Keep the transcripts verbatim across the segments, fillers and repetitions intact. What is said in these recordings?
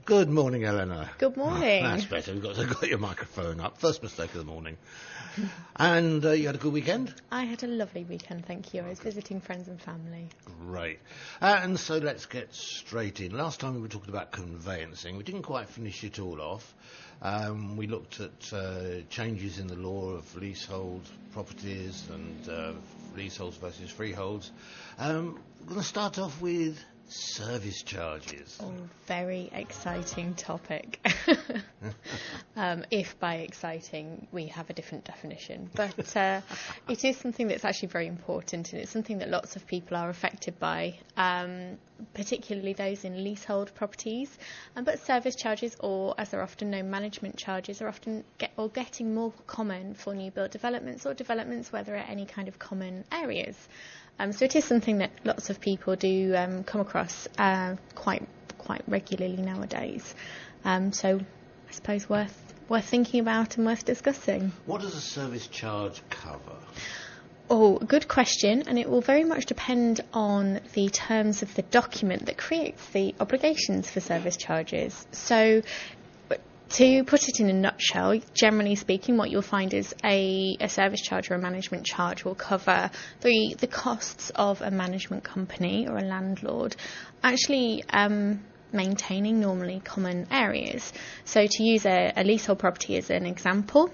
Good morning, Eleanor. Good morning. Oh, that's better. We've got, got your microphone up. First mistake of the morning. And uh, you had a good weekend? I had a lovely weekend, thank you. I was visiting friends and family. Great. Uh, and so let's get straight in. Last time we were talking about conveyancing. We didn't quite finish it all off. Um, we looked at uh, changes in the law of leasehold properties and uh, leaseholds versus freeholds. Um, we're going to start off with service charges. Oh, very exciting topic. um, if by exciting we have a different definition. But uh, it is something that's actually very important, and it's something that lots of people are affected by, um, particularly those in leasehold properties. Um, but service charges, or as they're often known, management charges, are often get, or getting more common for new build developments or developments where there are any kind of common areas. Um, so it is something that lots of people do um, come across uh, quite quite regularly nowadays. Um, so I suppose worth worth thinking about and worth discussing. What does a service charge cover? Oh, good question, and it will very much depend on the terms of the document that creates the obligations for service charges. So, to put it in a nutshell, generally speaking, what you'll find is a, a service charge or a management charge will cover the the costs of a management company or a landlord actually um, maintaining normally common areas. So to use a, a leasehold property as an example,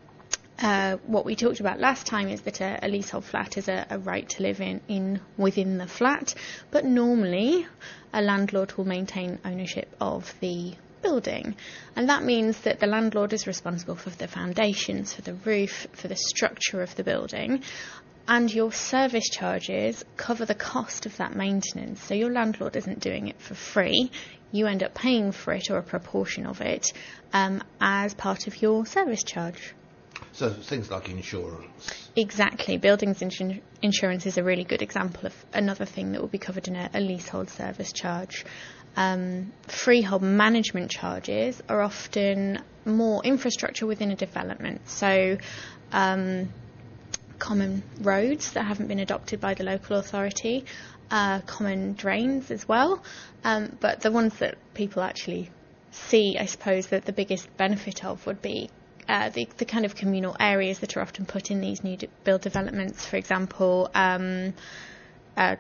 Uh, what we talked about last time is that a, a leasehold flat is a, a right to live in, in within the flat, but normally a landlord will maintain ownership of the building, and that means that the landlord is responsible for the foundations, for the roof, for the structure of the building, and your service charges cover the cost of that maintenance. So your landlord isn't doing it for free. You end up paying for it, or a proportion of it, um, as part of your service charge. So things like insurance. Exactly. Buildings insur- insurance is a really good example of another thing that will be covered in a, a leasehold service charge. Um, freehold management charges are often more infrastructure within a development. So um, common roads that haven't been adopted by the local authority, uh, common drains as well. Um, but the ones that people actually see, I suppose, that the biggest benefit of would be Uh, the, the kind of communal areas that are often put in these new de- build developments. For example, um, a,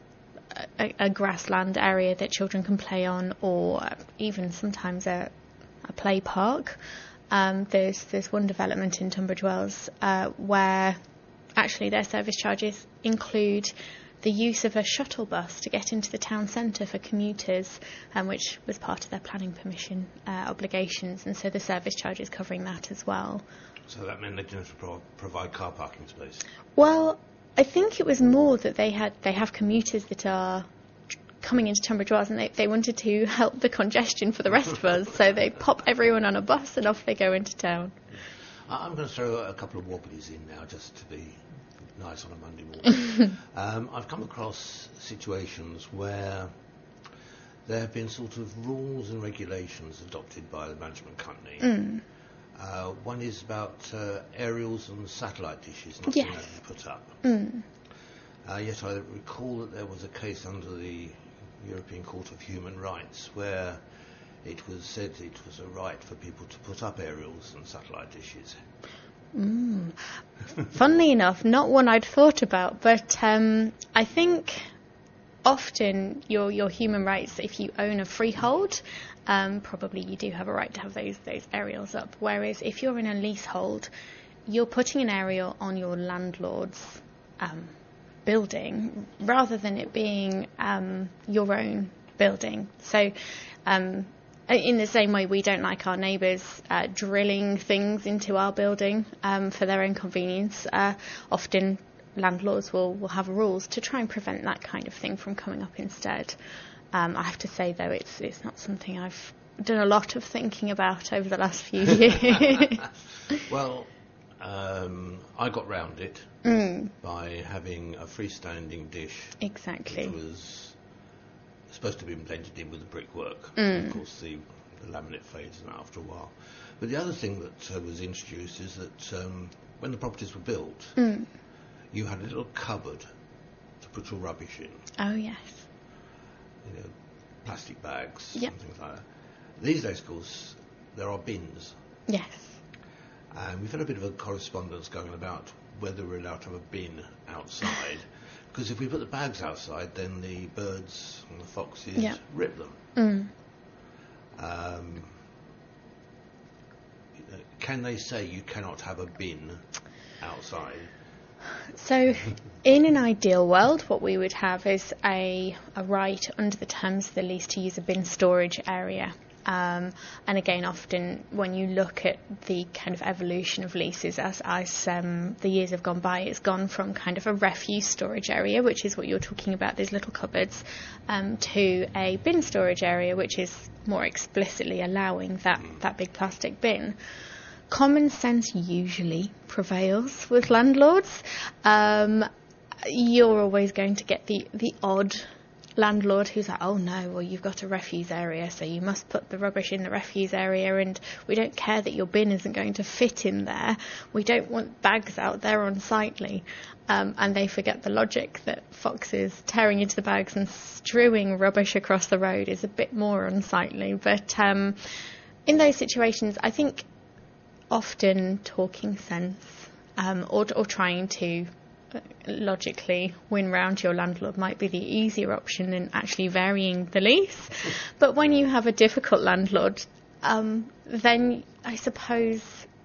a, a grassland area that children can play on, or even sometimes a, a play park. Um, there's there's one development in Tunbridge Wells uh, where actually their service charges include the use of a shuttle bus to get into the town centre for commuters, um, which was part of their planning permission uh, obligations, and so the service charge is covering that as well. So that meant they didn't have to pro- provide car parking space? Well, I think it was more that they had they have commuters that are coming into Tunbridge Wells, and they, they wanted to help the congestion for the rest of us, so they pop everyone on a bus and off they go into town. I'm going to throw a couple of wobblies in now, just to be nice on a Monday morning. um, I've come across situations where there have been sort of rules and regulations adopted by the management company. Mm. Uh, one is about uh, aerials and satellite dishes not Yes. being able to put up. Mm. Uh, yet I recall that there was a case under the European Court of Human Rights where it was said it was a right for people to put up aerials and satellite dishes. Mm. Funnily enough, not one I'd thought about, but um, I think often your your human rights, if you own a freehold, um, probably you do have a right to have those those aerials up. Whereas if you're in a leasehold, you're putting an aerial on your landlord's um, building rather than it being um, your own building. So um, in the same way, we don't like our neighbours uh, drilling things into our building um, for their own convenience. Uh, often landlords will, will have rules to try and prevent that kind of thing from coming up instead. Um, I have to say, though, it's it's not something I've done a lot of thinking about over the last few years. Well, um, I got round it mm. by having a freestanding dish. Exactly. Which was supposed to be blended in with the brickwork. Mm. Of course, the, the laminate fades after a while. But the other thing that uh, was introduced is that um, when the properties were built, Mm. you had a little cupboard to put your rubbish in. Oh, yes. You know, plastic bags Yep. and things like that. These days, of course, there are bins. Yes. And we've had a bit of a correspondence going about whether we're allowed to have a bin outside. Because if we put the bags outside, then the birds and the foxes yeah. rip them. Mm. Um, can they say you cannot have a bin outside? So, in an ideal world, what we would have is a, a right under the terms of the lease to use a bin storage area. Um, and again, often when you look at the kind of evolution of leases as, as um, the years have gone by, it's gone from kind of a refuse storage area, which is what you're talking about, these little cupboards, um, to a bin storage area, which is more explicitly allowing that, that big plastic bin. Common sense usually prevails with landlords. Um, you're always going to get the, the odd landlord who's like, oh no, well you've got a refuse area, so you must put the rubbish in the refuse area, and we don't care that your bin isn't going to fit in there. We don't want bags out there unsightly. Um, and they forget the logic that foxes tearing into the bags and strewing rubbish across the road is a bit more unsightly. But um, in those situations, I think often talking sense um, or, or trying to logically win round your landlord might be the easier option than actually varying the lease. But when you have a difficult landlord, um, then I suppose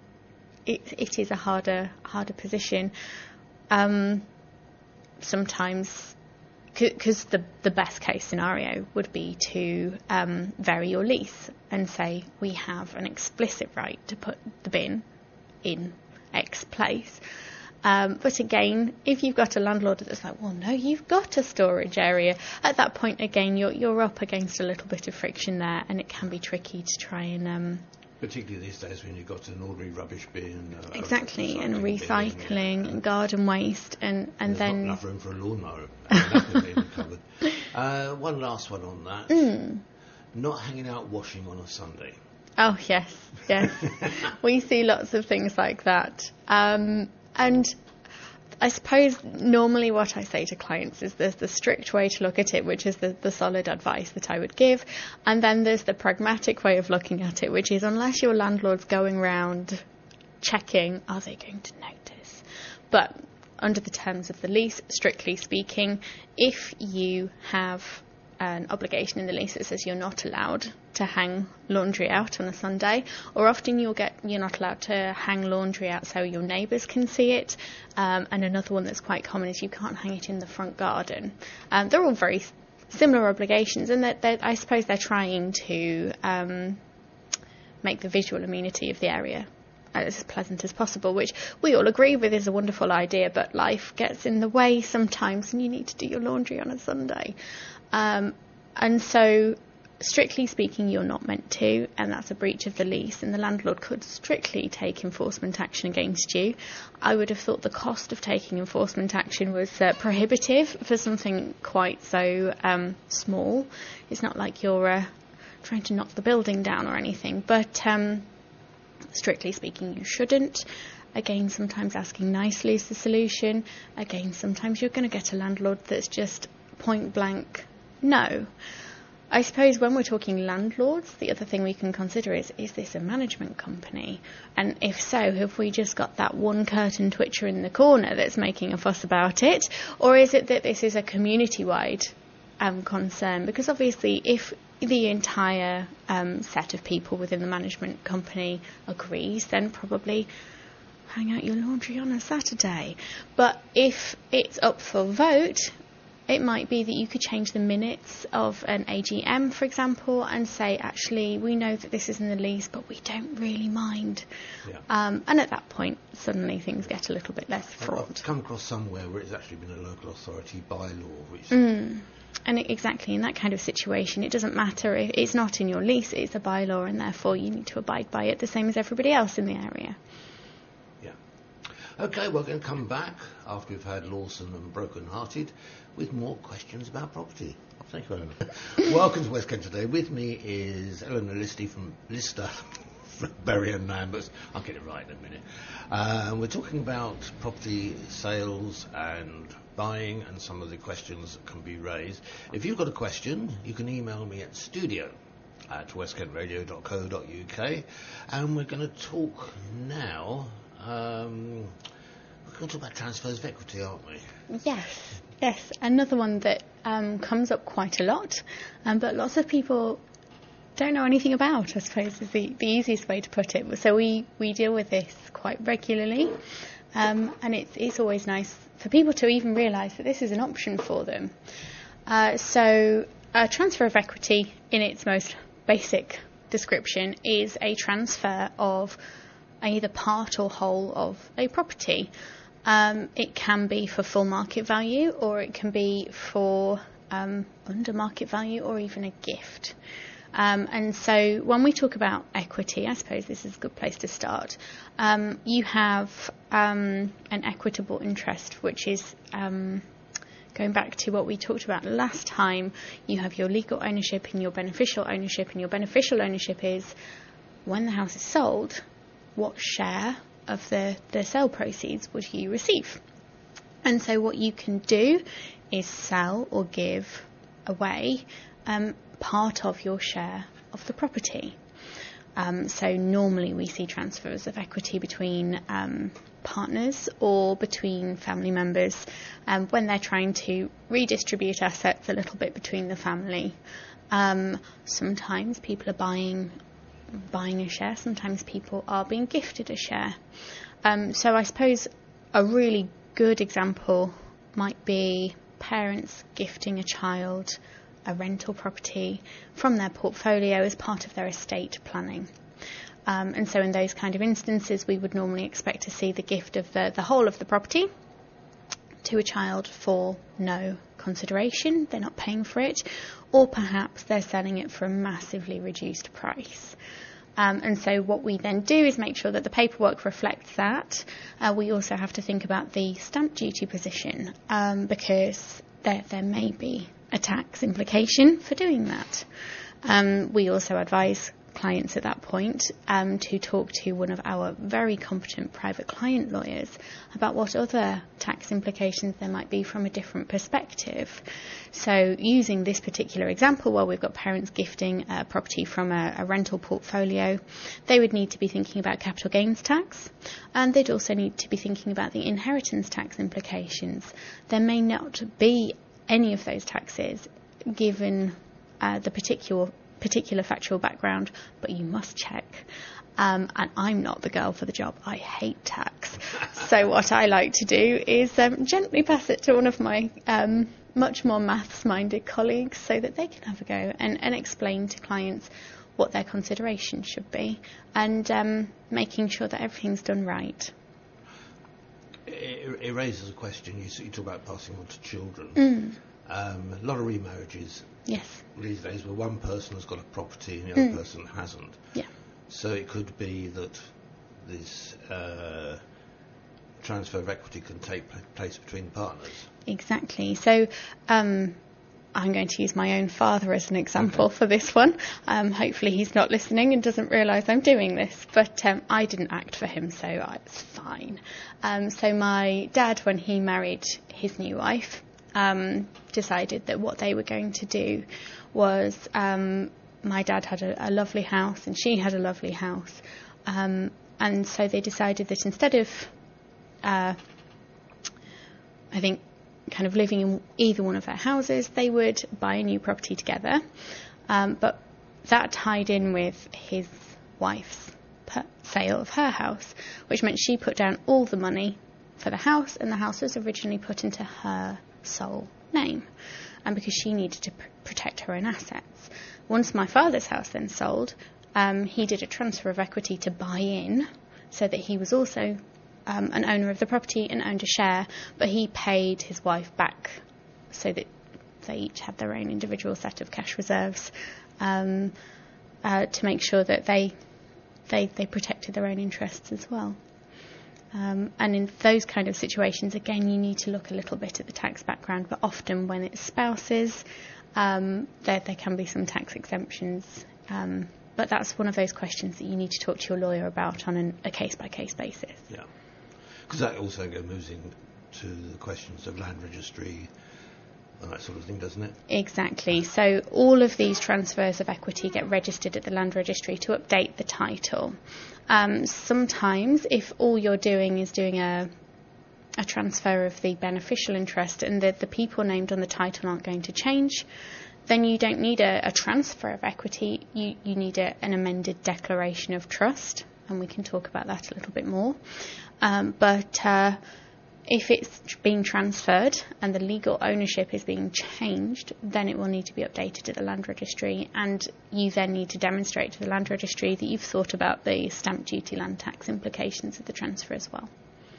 it, it is a harder harder position. Um, sometimes, because the, the best case scenario would be to um, vary your lease and say we have an explicit right to put the bin in X place. Um, but again, if you've got a landlord that's like, well, no, you've got a storage area, at that point, again, you're you're up against a little bit of friction there, and it can be tricky to try and... Um, Particularly these days when you've got an ordinary rubbish bin. Uh, exactly, and recycling bin, and garden waste, and, and, and then... not enough room for a lawnmower. That could be in the cupboard. Uh, one last one on that. Mm. Not hanging out washing on a Sunday. Oh, yes, yes. We see lots of things like that. Um... And I suppose normally what I say to clients is there's the strict way to look at it, which is the, the solid advice that I would give. And then there's the pragmatic way of looking at it, which is unless your landlord's going round checking, are they going to notice? But under the terms of the lease, strictly speaking, if you have an obligation in the lease that says you're not allowed to hang laundry out on a Sunday, or often you'll get you're not allowed to hang laundry out so your neighbours can see it, um, and another one that's quite common is you can't hang it in the front garden. Um, they're all very similar obligations, and that I suppose they're trying to um, make the visual amenity of the area as pleasant as possible, which we all agree with is a wonderful idea, but life gets in the way sometimes and you need to do your laundry on a Sunday. Um, and so, strictly speaking, you're not meant to, and that's a breach of the lease, and the landlord could strictly take enforcement action against you. I would have thought the cost of taking enforcement action was uh, prohibitive for something quite so um, small. It's not like you're uh, trying to knock the building down or anything, but um, strictly speaking, you shouldn't. Again, sometimes asking nicely is the solution. Again, sometimes you're going to get a landlord that's just point blank no. I suppose when we're talking landlords, the other thing we can consider is, is this a management company? And if so, have we just got that one curtain twitcher in the corner that's making a fuss about it? Or is it that this is a community-wide um, concern? Because obviously if the entire um, set of people within the management company agrees, then probably hang out your laundry on a Saturday. But if it's up for vote, it might be that you could change the minutes of an A G M, for example, and say, actually, we know that this is in the lease, but we don't really mind. Yeah. Um, and at that point, suddenly things get a little bit less fraught. I've come across somewhere where it's actually been a local authority bylaw, which... Mm. And it, exactly, in that kind of situation, it doesn't matter if it's not in your lease, it's a bylaw, and therefore you need to abide by it the same as everybody else in the area. Yeah. OK, we're going to come back after we've had Lawson and Broken Hearted with more questions about property. Thank you, Eleanor. Welcome to West Kent today. With me is Eleanor Lister from Lister, from Bury and Lambert. I'll get it right in a minute. Uh, we're talking about property sales and buying and some of the questions that can be raised. If you've got a question, you can email me at studio at west kent radio dot co dot u k, and we're going to talk now. Um, we're going to talk about transfers of equity, aren't we? Yes, yes. Another one that um, comes up quite a lot, um, but lots of people don't know anything about, I suppose, is the, the easiest way to put it. So we, we deal with this quite regularly, um, and it's it's always nice for people to even realise that this is an option for them. Uh, so a transfer of equity, in its most basic description, is a transfer of either part or whole of a property. Um, it can be for full market value, or it can be for um, under market value, or even a gift. Um, and so when we talk about equity, I suppose this is a good place to start. Um, you have um, an equitable interest, which is um, going back to what we talked about last time. You have your legal ownership and your beneficial ownership, and your beneficial ownership is when the house is sold, what share of the, the sale proceeds would you receive? And so what you can do is sell or give away um, part of your share of the property. Um, so normally we see transfers of equity between um, partners or between family members um, when they're trying to redistribute assets a little bit between the family. Um, sometimes people are buying buying a share, sometimes people are being gifted a share. Um, so I suppose a really good example might be parents gifting a child a rental property from their portfolio as part of their estate planning. Um, and so in those kind of instances, we would normally expect to see the gift of the, the whole of the property to a child for no consideration. They're not paying for it, or perhaps they're selling it for a massively reduced price. Um, and so what we then do is make sure that the paperwork reflects that. Uh, we also have to think about the stamp duty position, um, because there, there may be a tax implication for doing that. Um, we also advise clients at that point um, to talk to one of our very competent private client lawyers about what other tax implications there might be from a different perspective. So using this particular example, where we've got parents gifting a property from a, a rental portfolio, they would need to be thinking about capital gains tax, and they'd also need to be thinking about the inheritance tax implications. There may not be any of those taxes given uh, the particular particular factual background, but you must check. Um, and I'm not the girl for the job. I hate tax. So what I like to do is um, gently pass it to one of my um, much more maths-minded colleagues so that they can have a go and, and explain to clients what their considerations should be, and um, making sure that everything's done right. It, it raises a question. You, you talk about passing on to children. Mm. Um, a lot of remarriages Yes. these days where one person has got a property and the other Mm. person hasn't. Yeah. So it could be that this uh, transfer of equity can take pl- place between partners. Exactly. So um, I'm going to use my own father as an example okay. for this one. Um, hopefully he's not listening and doesn't realise I'm doing this. But um, I didn't act for him, so it's fine. Um, so my dad, when he married his new wife, um, decided that what they were going to do was, um, my dad had a, a lovely house and she had a lovely house. Um, and so they decided that instead of, uh, I think, kind of living in either one of their houses, they would buy a new property together. Um, but that tied in with his wife's per- sale of her house, which meant she put down all the money for the house, and the house was originally put into her sole name, and because she needed to pr- protect her own assets. Once my father's house then sold, um, he did a transfer of equity to buy in, so that he was also um, an owner of the property and owned a share, but he paid his wife back so that they each had their own individual set of cash reserves, um, uh, to make sure that they, they they protected their own interests as well. Um, and in those kind of situations, again, you need to look a little bit at the tax background, but often when it's spouses, um, there, there can be some tax exemptions. Um, but that's one of those questions that you need to talk to your lawyer about on an, a case-by-case basis. Yeah, because that also moves into the questions of land registry, and that sort of thing, doesn't it? Exactly. So all of these transfers of equity get registered at the Land Registry to update the title. Um, sometimes, if all you're doing is doing a a transfer of the beneficial interest and the, the people named on the title aren't going to change, then you don't need a, a transfer of equity. You, you need a, an amended declaration of trust, and we can talk about that a little bit more. Um, but uh, if it's being transferred and the legal ownership is being changed, then it will need to be updated at the Land Registry, and you then need to demonstrate to the Land Registry that you've thought about the stamp duty land tax implications of the transfer as well.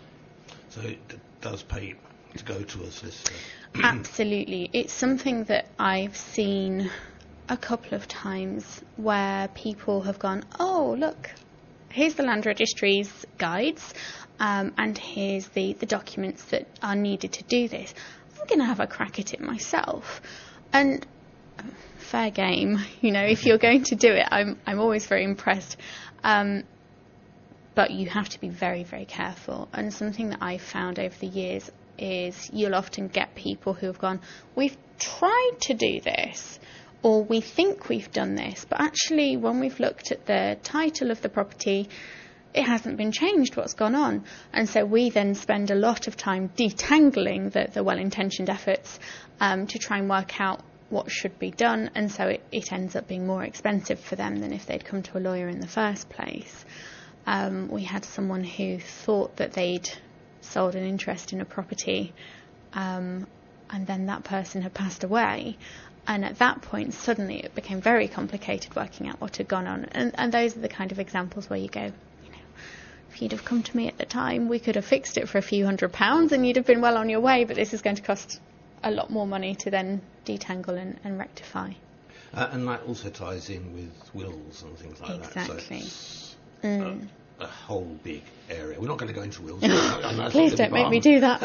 So it d- does pay to go to a solicitor? Absolutely. It's something that I've seen a couple of times where people have gone, oh, look, here's the Land Registry's guides, um, and here's the, the documents that are needed to do this. I'm going to have a crack at it myself. And fair game, you know, if you're going to do it, I'm I'm always very impressed. Um, but you have to be very, very careful. And something that I've found over the years is you'll often get people who have gone, we've tried to do this, or we think we've done this, but actually when we've looked at the title of the property, it hasn't been changed. What's gone on? And so we then spend a lot of time detangling the, the well-intentioned efforts um, to try and work out what should be done, and so it, it ends up being more expensive for them than if they'd come to a lawyer in the first place. Um, we had someone who thought that they'd sold an interest in a property, um, and then that person had passed away, and at that point suddenly it became very complicated working out what had gone on. And, and those are the kind of examples where you go, you know, if you'd have come to me at the time, we could have fixed it for a few hundred pounds and you'd have been well on your way, but this is going to cost a lot more money to then detangle and, and rectify. Uh, and that also ties in with wills and things like Exactly. that. So Mm. a, a whole big area. We're not going to go into wills. Please don't make me do that.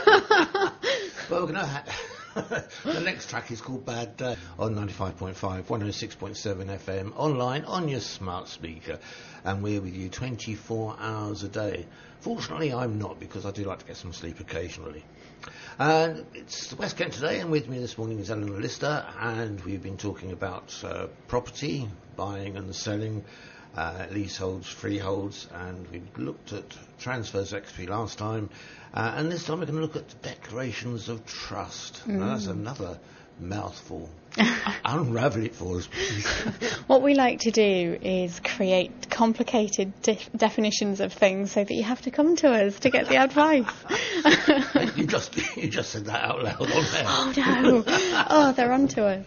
Well, we're going to ha- the next track is called Bad Day on ninety-five point five, one oh six point seven F M, online on your smart speaker, and we're with you twenty-four hours a day. Fortunately, I'm not, because I do like to get some sleep occasionally. Uh, it's the West Kent today, and with me this morning is Eleanor Lister, and we've been talking about uh, property, buying and selling, uh, leaseholds, freeholds, and we looked at transfers of equity last time, uh, and this time we're going to look at declarations of trust. Mm. Now, that's another mouthful. Unravel it for us, please. What we like to do is create complicated de- definitions of things so that you have to come to us to get the advice. you just you just said that out loud on there. Oh no! Oh, they're onto us.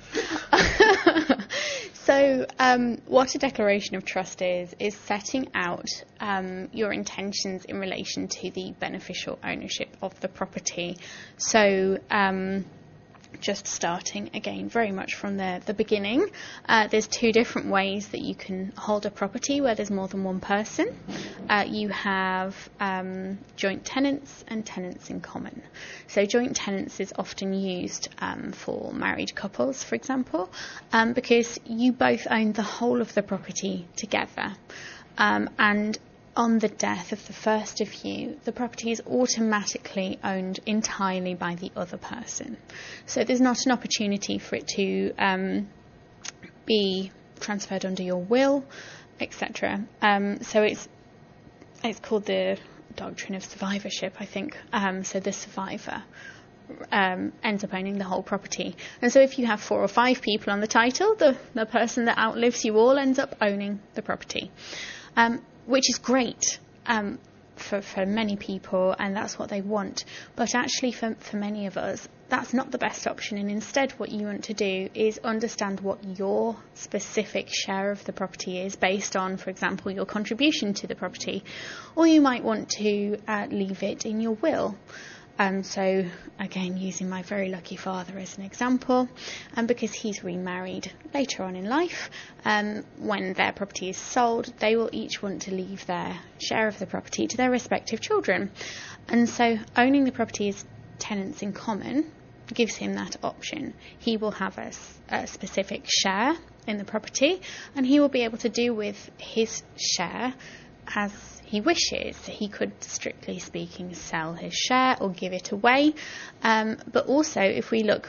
So, um, what a declaration of trust is, is setting out um, your intentions in relation to the beneficial ownership of the property. So, um, just starting again very much from the, the beginning, uh, there's two different ways that you can hold a property where there's more than one person. Uh, you have um, joint tenants and tenants in common. So joint tenants is often used um, for married couples, for example, um, because you both own the whole of the property together. Um, and on the death of the first of you, the property is automatically owned entirely by the other person. So there's not an opportunity for it to um, be transferred under your will, et cetera. Um, so it's it's called the doctrine of survivorship, I think. Um, so the survivor um, ends up owning the whole property. And so if you have four or five people on the title, the, the person that outlives you all ends up owning the property. Um, which is great um, for, for many people, and that's what they want. But actually for, for many of us, that's not the best option, and instead what you want to do is understand what your specific share of the property is based on, for example, your contribution to the property. Or you might want to uh, leave it in your will. Um, so, again, using my very lucky father as an example, and um, because he's remarried later on in life, um, when their property is sold, they will each want to leave their share of the property to their respective children. And so owning the property as tenants in common gives him that option. He will have a, a specific share in the property, and he will be able to do with his share as he wishes. He could, strictly speaking, sell his share or give it away. Um, but also, if we look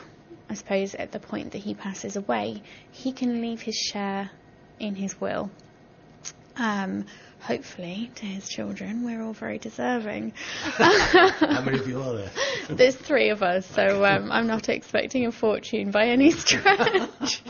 I suppose at the point that he passes away, he can leave his share in his will. Um, hopefully to his children. We're all very deserving. How many of you are there? There's three of us, so um, I'm not expecting a fortune by any stretch.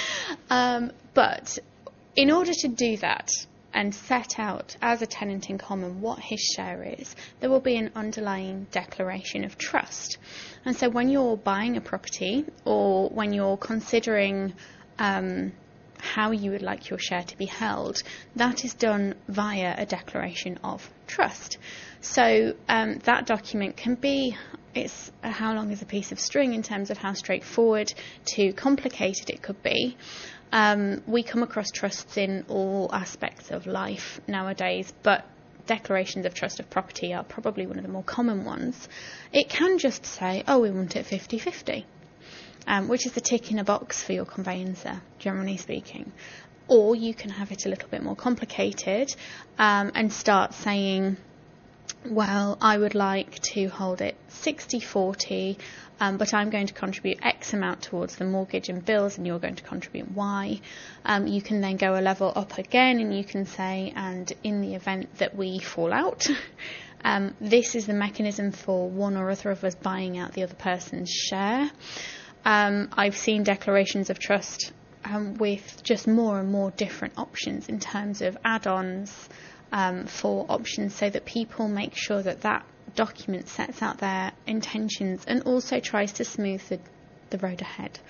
um, but in order to do that and set out as a tenant in common what his share is, there will be an underlying declaration of trust. And so when you're buying a property, or when you're considering um, how you would like your share to be held, that is done via a declaration of trust. So um, that document can be, it's uh, how long is a piece of string in terms of how straightforward to complicated it could be. Um, we come across trusts in all aspects of life nowadays, but declarations of trust of property are probably one of the more common ones. It can just say, oh, we want it fifty-fifty. Um, which is a tick in a box for your conveyancer, generally speaking. Or you can have it a little bit more complicated um, and start saying, well, I would like to hold it sixty forty, um, but I'm going to contribute X amount towards the mortgage and bills, and you're going to contribute Y. Um, you can then go a level up again, and you can say, and in the event that we fall out, um, this is the mechanism for one or other of us buying out the other person's share. Um, I've seen declarations of trust um, with just more and more different options in terms of add-ons um, for options, so that people make sure that that document sets out their intentions and also tries to smooth the, the road ahead.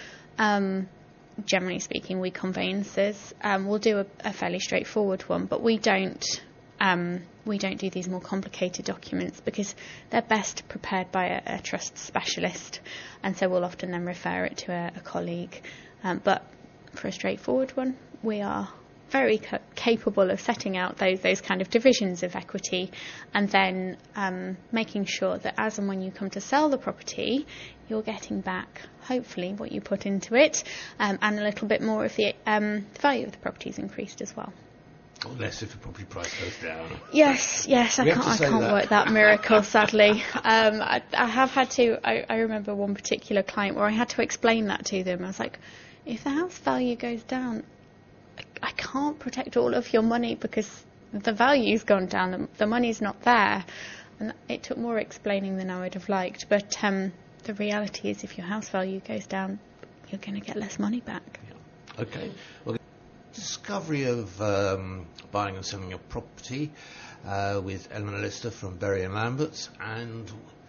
Um, generally speaking, we conveyancers um, will do a, a fairly straightforward one, but we don't um, we don't do these more complicated documents because they're best prepared by a, a trust specialist, and so we'll often then refer it to a, a colleague. Um, but for a straightforward one, we are very ca- capable of setting out those those kind of divisions of equity, and then um, making sure that as and when you come to sell the property, you're getting back hopefully what you put into it, um, and a little bit more if the um, value of the property is increased as well. Or less if the property price goes down. Yes, yes, I We can't, have I to say can't that. work that miracle, sadly. Um, I, I have had to. I, I remember one particular client where I had to explain that to them. I was like, if the house value goes down, I, I can't protect all of your money because the value's gone down. The, the money's not there, and it took more explaining than I would have liked. But um, the reality is, if your house value goes down, you're going to get less money back. Yeah. Okay. Well, discovery of um, buying and selling a property uh, with Eleanor Lister from Berry and Lamberts, and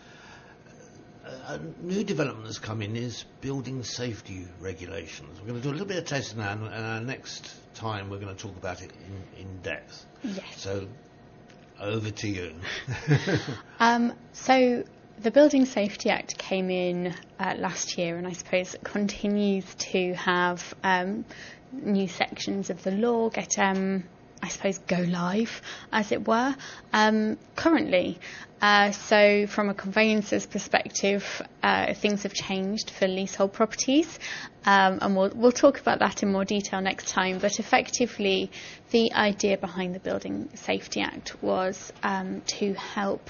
a, a new development that's come in is building safety regulations. We're going to do a little bit of tasting now, and uh, next time we're going to talk about it in, in depth. Yes. So over to you. um, so the Building Safety Act came in uh, last year, and I suppose it continues to have um, new sections of the law get, um, I suppose, go live, as it were, um, currently. Uh, so from a conveyancer's perspective, uh, things have changed for leasehold properties, um, and we'll, we'll talk about that in more detail next time. But effectively, the idea behind the Building Safety Act was um, to help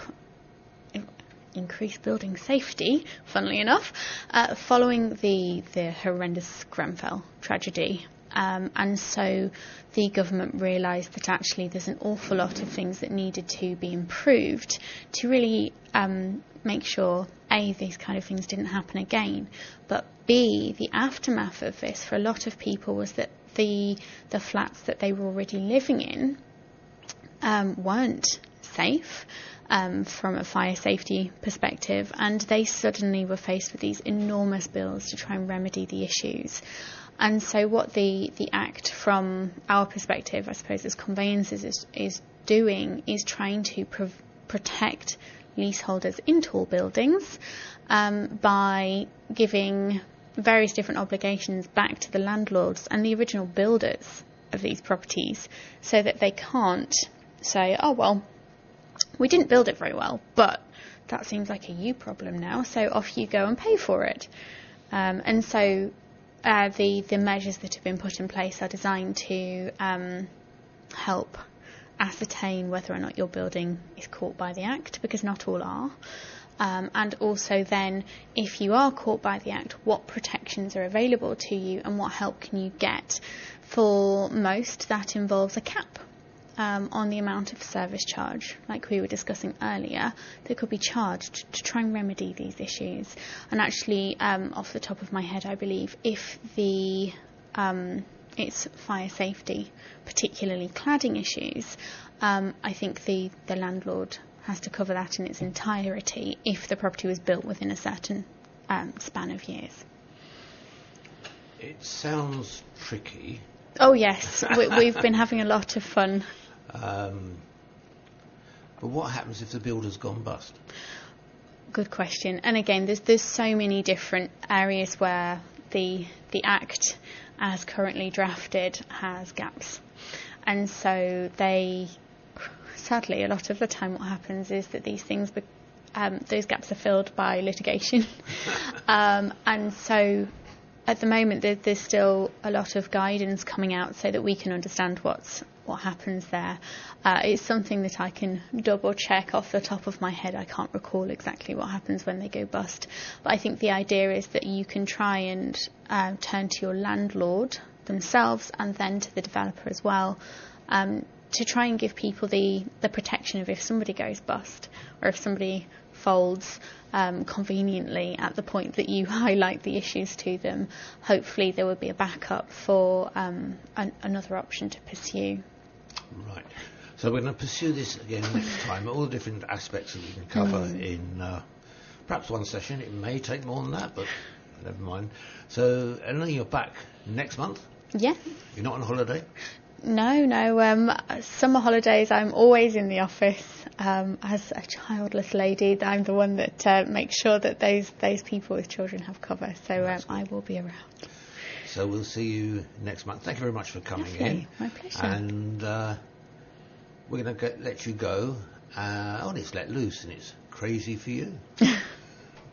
increase building safety, funnily enough, uh, following the, the horrendous Grenfell tragedy. Um, and so the government realised that actually there's an awful lot of things that needed to be improved to really um, make sure, A, these kind of things didn't happen again, but B, the aftermath of this for a lot of people was that the the flats that they were already living in um, weren't safe um, from a fire safety perspective, and they suddenly were faced with these enormous bills to try and remedy the issues. And so what the, the Act, from our perspective, I suppose, as conveyancers is, is doing is trying to pro- protect leaseholders in tall buildings um, by giving various different obligations back to the landlords and the original builders of these properties, so that they can't say, oh, well, we didn't build it very well, but that seems like a you problem now, so off you go and pay for it. Um, and so Uh, the, the measures that have been put in place are designed to um, help ascertain whether or not your building is caught by the Act, because not all are. Um, and also then, if you are caught by the Act, what protections are available to you and what help can you get? For most, that involves a cap um, on the amount of service charge, like we were discussing earlier, that could be charged to try and remedy these issues. And actually, um, off the top of my head, I believe if the um, it's fire safety, particularly cladding issues, um, I think the, the landlord has to cover that in its entirety if the property was built within a certain um, span of years. It sounds tricky. Oh yes, we, we've been having a lot of fun. Um, but what happens if the builder's gone bust? Good question. And again, there's there's so many different areas where the the Act, as currently drafted, has gaps, and so they. Sadly, a lot of the time what happens is that these things, be- um, those gaps are filled by litigation. um, and so at the moment there, there's still a lot of guidance coming out so that we can understand what's what happens there. Uh, it's something that I can double check off the top of my head. I can't recall exactly what happens when they go bust. But I think the idea is that you can try and uh, turn to your landlord themselves and then to the developer as well, um, to try and give people the, the protection of if somebody goes bust or if somebody folds um, conveniently at the point that you highlight the issues to them, hopefully there will be a backup for um, an, another option to pursue. Right. So we're going to pursue this again next time, all the different aspects that we can cover mm. in uh, perhaps one session. It may take more than that, but never mind. So, Eleanor, you're back next month? Yeah. You're not on holiday? No, no. Um, summer holidays, I'm always in the office. Um, as a childless lady, I'm the one that uh, makes sure that those those people with children have cover. So um, I will be around. So we'll see you next month. Thank you very much for coming Lovely. in. My pleasure. And uh, we're going to let you go. Uh, oh, and it's let loose and it's crazy for you.